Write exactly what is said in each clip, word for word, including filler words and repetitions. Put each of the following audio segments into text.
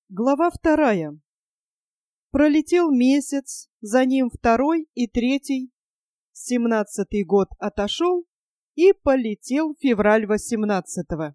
Глава вторая. Пролетел месяц, за ним второй и третий. Семнадцатый год отошел, и полетел февраль восемнадцатого.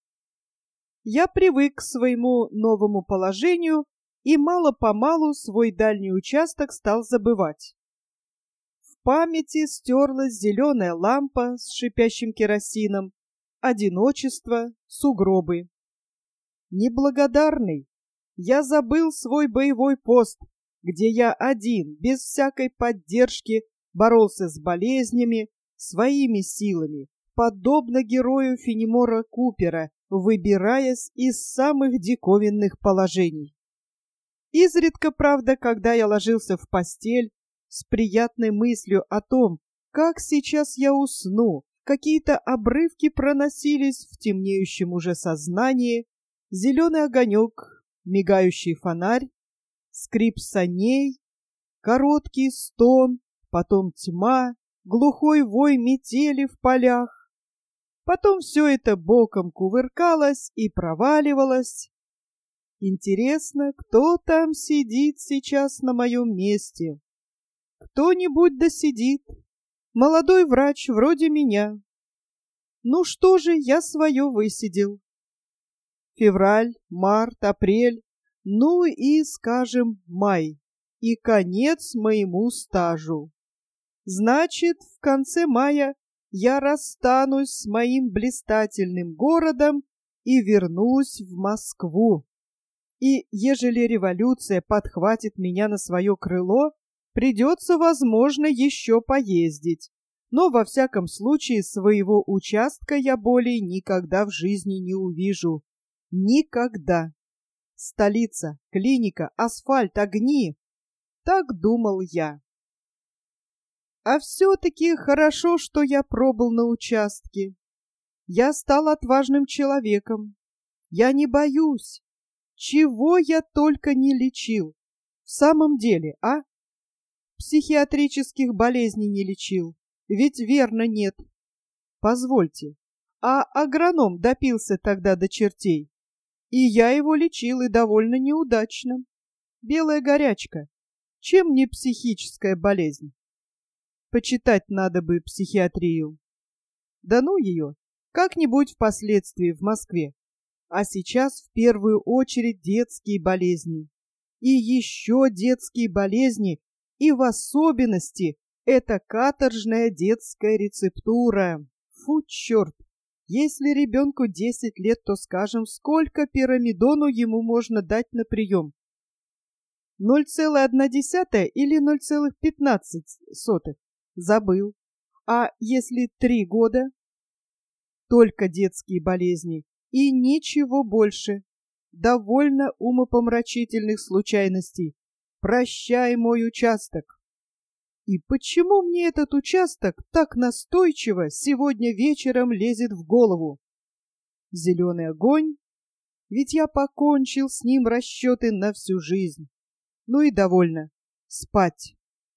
Я привык к своему новому положению и мало-помалу свой дальний участок стал забывать. В памяти стерлась зеленая лампа с шипящим керосином, одиночество, сугробы. Неблагодарный! Я забыл свой боевой пост, где я один, без всякой поддержки, боролся с болезнями, своими силами, подобно герою Фенемора Купера, выбираясь из самых диковинных положений. Изредка, правда, когда я ложился в постель, с приятной мыслью о том, как сейчас я усну, какие-то обрывки проносились в темнеющем уже сознании, зеленый огонек, мигающий фонарь, скрип саней, короткий стон, потом тьма, глухой вой метели в полях. Потом все это боком кувыркалось и проваливалось. Интересно, кто там сидит сейчас на моем месте? Кто-нибудь да сидит. Молодой врач вроде меня. Ну что же, я свое высидел. Февраль, март, апрель, ну и, скажем, май, и конец моему стажу. Значит, в конце мая я расстанусь с моим блистательным городом и вернусь в Москву. И, ежели революция подхватит меня на свое крыло, придется, возможно, еще поездить. Но, во всяком случае, своего участка я более никогда в жизни не увижу. Никогда. Столица, клиника, асфальт, огни. Так думал я. А все-таки хорошо, что я пробыл на участке. Я стал отважным человеком. Я не боюсь. Чего я только не лечил. В самом деле, а? Психиатрических болезней не лечил. Ведь верно нет. Позвольте, а агроном допился тогда до чертей? И я его лечил, и довольно неудачно. Белая горячка. Чем не психическая болезнь? Почитать надо бы психиатрию. Да ну ее, как-нибудь впоследствии в Москве. А сейчас в первую очередь детские болезни. И еще детские болезни, и в особенности это каторжная детская рецептура. Фу, черт! Если ребенку десять лет, то скажем, сколько пирамидону ему можно дать на прием? ноль целых одна десятая или ноль целых пятнадцать сотых? Забыл. А если три года? Только детские болезни и ничего больше. Довольно умопомрачительных случайностей. Прощай мой участок. И почему мне этот участок так настойчиво сегодня вечером лезет в голову? Зеленый огонь? Ведь я покончил с ним расчеты на всю жизнь. Ну и довольно. Спать.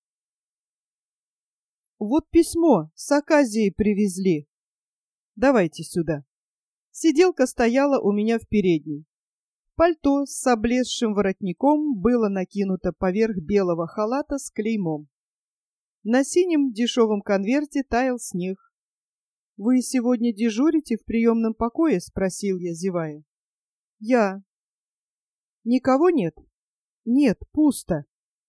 Вот письмо с Аказией привезли. Давайте сюда. Сиделка стояла у меня в передней. Пальто с облезшим воротником было накинуто поверх белого халата с клеймом. На синем дешевом конверте таял снег. — Вы сегодня дежурите в приемном покое? — спросил я, зевая. — Я. — Никого нет? — Нет, пусто.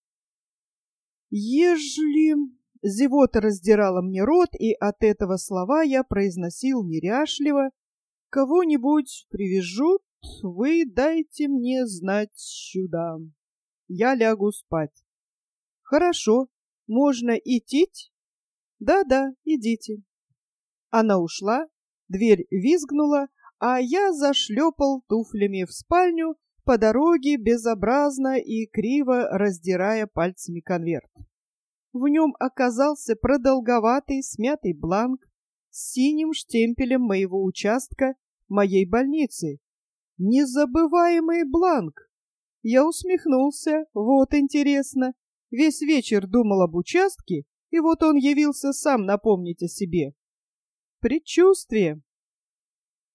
Ежели... Зевота раздирала мне рот, и от этого слова я произносил неряшливо. — Кого-нибудь привяжут, вы дайте мне знать сюда. Я лягу спать. — Хорошо. Можно идти? Да-да, идите. Она ушла, дверь визгнула, а я зашлепал туфлями в спальню, по дороге безобразно и криво раздирая пальцами конверт. В нем оказался продолговатый смятый бланк с синим штемпелем моего участка, моей больницы. Незабываемый бланк! Я усмехнулся, вот интересно. Весь вечер думал об участке, и вот он явился сам напомнить о себе. Предчувствие.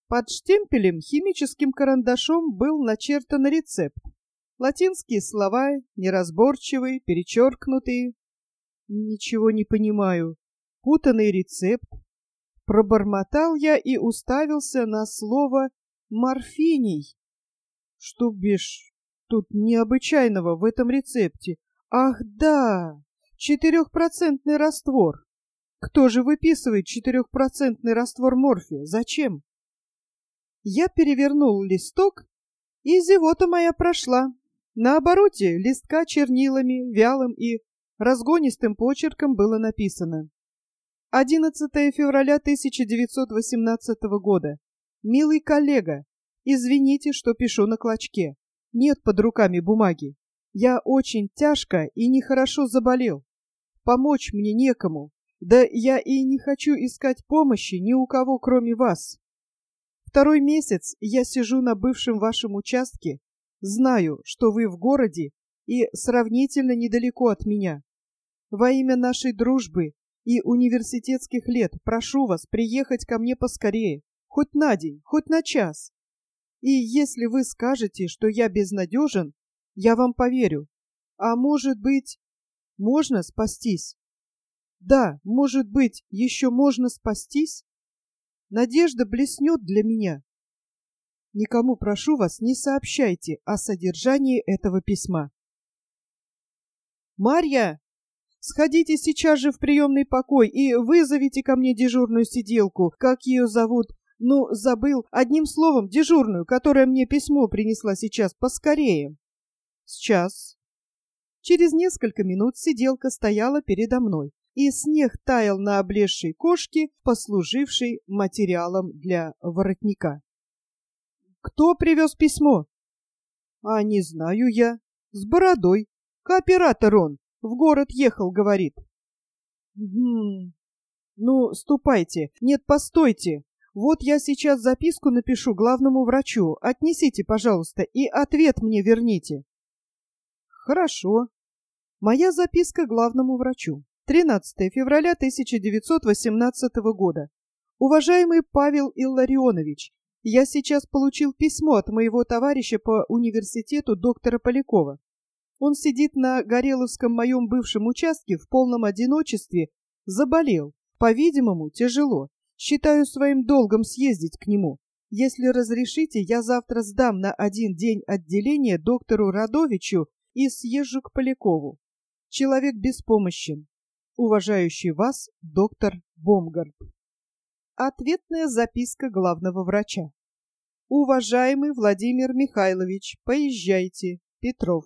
Под штемпелем химическим карандашом был начертан рецепт. Латинские слова, неразборчивые, перечеркнутые. Ничего не понимаю. Путанный рецепт. Пробормотал я и уставился на слово «морфиний». Что бишь тут необычайного в этом рецепте? Ах, да, четырехпроцентный раствор. Кто же выписывает четырехпроцентный раствор морфия? Зачем? Я перевернул листок, и зевота моя прошла. На обороте листка чернилами, вялым и разгонистым почерком было написано: одиннадцатое февраля тысяча девятьсот восемнадцатого года. Милый коллега, извините, что пишу на клочке. Нет под руками бумаги. Я очень тяжко и нехорошо заболел. Помочь мне некому. Да я и не хочу искать помощи ни у кого, кроме вас. Второй месяц я сижу на бывшем вашем участке. Знаю, что вы в городе и сравнительно недалеко от меня. Во имя нашей дружбы и университетских лет прошу вас приехать ко мне поскорее, хоть на день, хоть на час. И если вы скажете, что я безнадежен, я вам поверю. А может быть, можно спастись? Да, может быть, еще можно спастись? Надежда блеснет для меня. Никому, прошу вас, не сообщайте о содержании этого письма. Марья, сходите сейчас же в приемный покой и вызовите ко мне дежурную сиделку, как ее зовут. Ну, забыл. Одним словом, дежурную, которая мне письмо принесла сейчас, поскорее. Сейчас. Через несколько минут сиделка стояла передо мной, и снег таял на облезшей кошке, послужившей материалом для воротника. Кто привез письмо? А не знаю я. С бородой. Кооператор он. В город ехал, говорит. Хм. Ну, ступайте. Нет, постойте. Вот я сейчас записку напишу главному врачу. Отнесите, пожалуйста, и ответ мне верните. Хорошо. Моя записка главному врачу. тринадцатое февраля тысяча девятьсот восемнадцатого года. Уважаемый Павел Илларионович, я сейчас получил письмо от моего товарища по университету доктора Полякова. Он сидит на Гореловском моем бывшем участке в полном одиночестве, заболел, по-видимому, тяжело. Считаю своим долгом съездить к нему. Если разрешите, я завтра сдам на один день отделение доктору Радовичу и съезжу к Полякову. Человек беспомощен. Уважающий вас, доктор Бомгард. Ответная записка главного врача. Уважаемый Владимир Михайлович, поезжайте. Петров.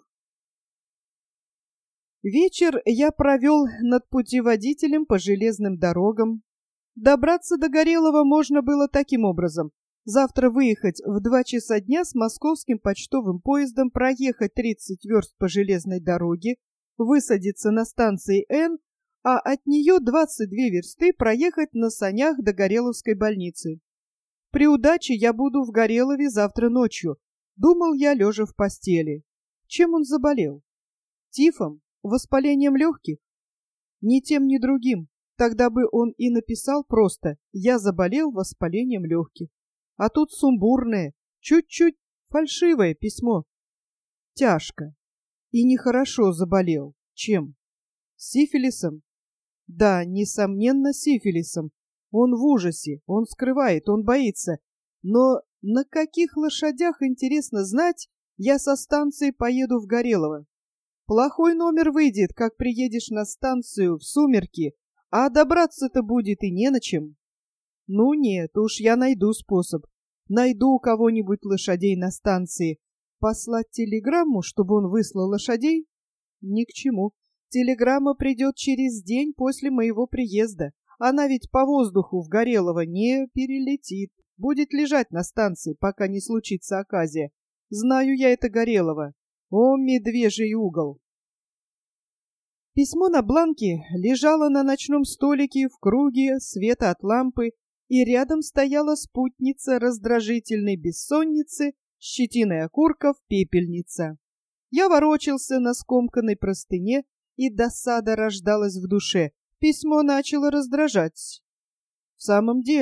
Вечер я провел над путеводителем по железным дорогам. Добраться до Горелого можно было таким образом. Завтра выехать в два часа дня с московским почтовым поездом, проехать тридцать верст по железной дороге, высадиться на станции Н, а от нее двадцать две версты проехать на санях до Гореловской больницы. При удаче я буду в Горелове завтра ночью, думал я, лежа в постели. Чем он заболел? Тифом? Воспалением легких? Ни тем, ни другим. Тогда бы он и написал просто «Я заболел воспалением легких». А тут сумбурное, чуть-чуть фальшивое письмо. Тяжко. И нехорошо заболел. Чем? Сифилисом? Да, несомненно, сифилисом. Он в ужасе, он скрывает, он боится. Но на каких лошадях, интересно знать, я со станции поеду в Горелово? Плохой номер выйдет, как приедешь на станцию в сумерки, а добраться-то будет и не на чем. Ну нет, уж я найду способ. Найду у кого-нибудь лошадей на станции. Послать телеграмму, чтобы он выслал лошадей? Ни к чему. Телеграмма придет через день после моего приезда. Она ведь по воздуху в Горелово не перелетит. Будет лежать на станции, пока не случится оказия. Знаю я это Горелово. О, медвежий угол! Письмо на бланке лежало на ночном столике в круге света от лампы, и рядом стояла спутница раздражительной бессонницы, щетиной окурков пепельница. Я ворочался на скомканной простыне, и досада рождалась в душе. Письмо начало раздражать. В самом деле,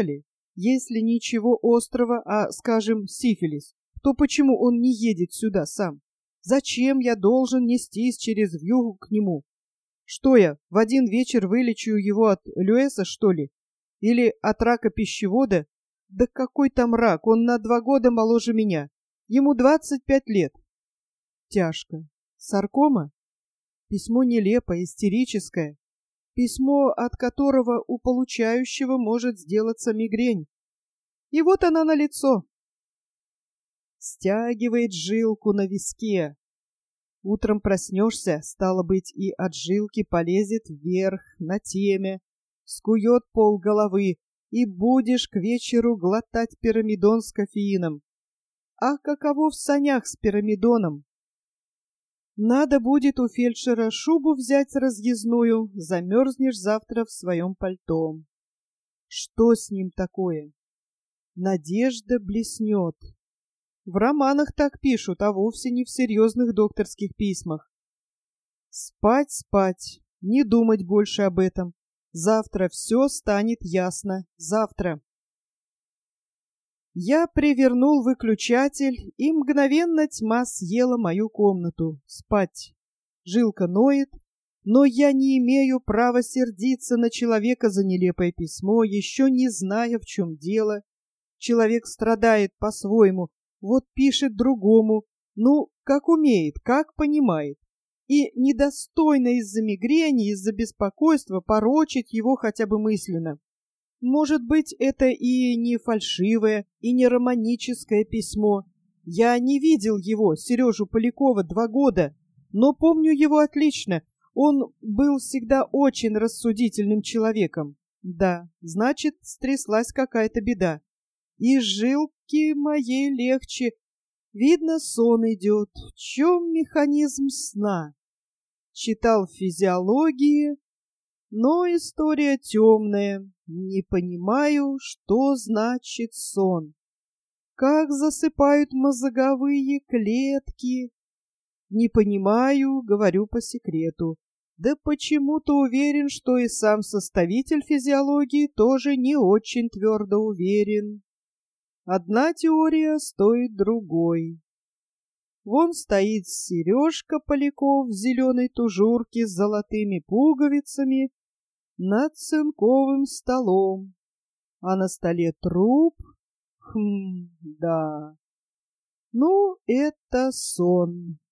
Если ничего острого, а, скажем, сифилис, то почему он не едет сюда сам? Зачем я должен нестись через вьюгу к нему? Что я, в один вечер вылечу его от люэса, что ли? Или от рака пищевода? Да какой там рак, он на два года моложе меня. Ему двадцать пять лет. Тяжко. Саркома? Письмо нелепое, истерическое. Письмо, от которого у получающего может сделаться мигрень. И вот она налицо. Стягивает жилку на виске. Утром проснешься, стало быть, и от жилки полезет вверх, на теме, скует пол головы, и будешь к вечеру глотать пирамидон с кофеином. А каково в санях с пирамидоном? Надо будет у фельдшера шубу взять разъездную, замерзнешь завтра в своем пальто. Что с ним такое? Надежда блеснет. В романах так пишут, а вовсе не в серьезных докторских письмах. Спать, спать, не думать больше об этом. Завтра все станет ясно. Завтра. Я привернул выключатель, и мгновенно тьма съела мою комнату. Спать. Жилка ноет, но я не имею права сердиться на человека за нелепое письмо, еще не зная, в чем дело. Человек страдает по-своему, вот пишет другому, ну, как умеет, как понимает. И недостойно из-за мигрени, из-за беспокойства порочить его хотя бы мысленно. Может быть, это и не фальшивое, и не романическое письмо. Я не видел его, Сережу Полякова, два года, но помню его отлично. Он был всегда очень рассудительным человеком. Да, значит, стряслась какая-то беда. И жилки моей легче. Видно, сон идет. В чем механизм сна? Читал в физиологии, но история темная. Не понимаю, что значит сон. Как засыпают мозговые клетки? Не понимаю, говорю по секрету. Да почему-то уверен, что и сам составитель физиологии тоже не очень твердо уверен. Одна теория стоит другой. Вон стоит Сережка Поляков в зеленой тужурке с золотыми пуговицами над цинковым столом, а на столе труп. Хм, да. Ну, это сон.